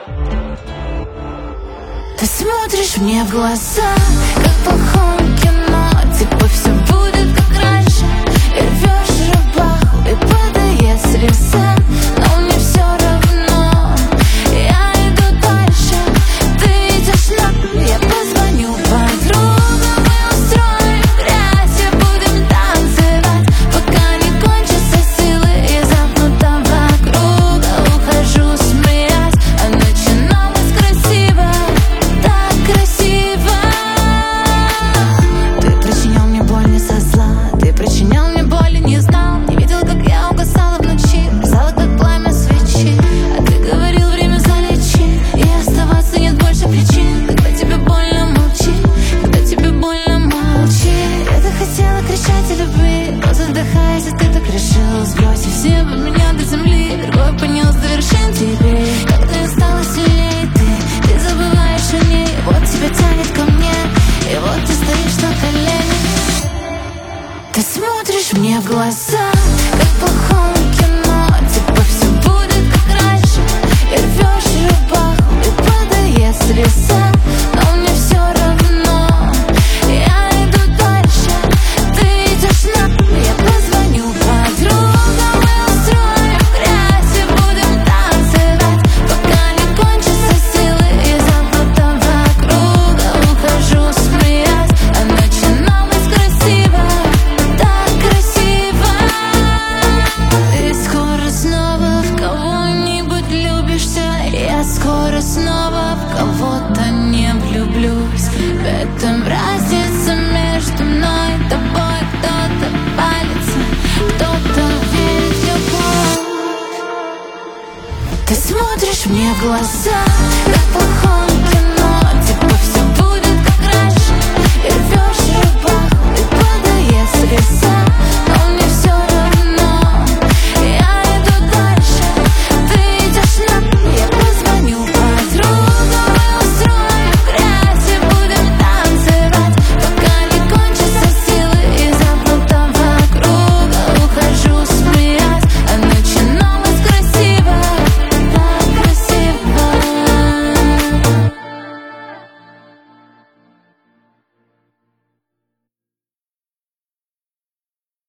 Ты смотришь мне в глаза, как в плохом кино. Типа все будет как раньше. И рвешь рубаху, и падает слеза. Но мне все равно, я иду дальше. Ты идешь на дно, я позвоню подругам. Мы устроим грязь и будем танцевать, пока не кончатся силы и замкнутого круга. Ухожу, смеясь, а начиналось красиво. Так красиво. Ты причинял мне боль не со зла, ты причинял мне боль и не знал. Не видел, как я угасала в ночи, мерзала, как пламя свечи. А ты говорил, время залечи, и оставаться нет больше причин. Когда тебе больно, молчи, когда тебе больно, молчи. Я-то хотела кричать о любви, но задыхаясь, а ты так решил сбросить все под меня до земли. Другой понес до вершин теперь. Как ты стала сильнее, ты забываешь о ней. Вот тебя тянет ко мне, и вот ты стоишь на коленях. Ты смотришь мне в глаза, как в плохом кино. Типа все будет как раньше. И рвешь рубаху, и падает слеза. Но мне все равно, я иду дальше. Ты идешь на дно, я позвоню подругам. Мы устроим грязь и будем танцевать, пока не кончатся силы и замкнутого круга. Ухожу, смеясь, а начиналось красиво. Так красиво. Ты скоро снова в кого-нибудь влюбишься. Я скоро снова в кого-то не влюблюсь. В этом разница между мной и тобой. Кто-то палится, кто-то верит в любовь. Ты смотришь мне в глаза, как в плохом кино. Типа все будет как раньше. И рвешь рубаху, и падает слеза.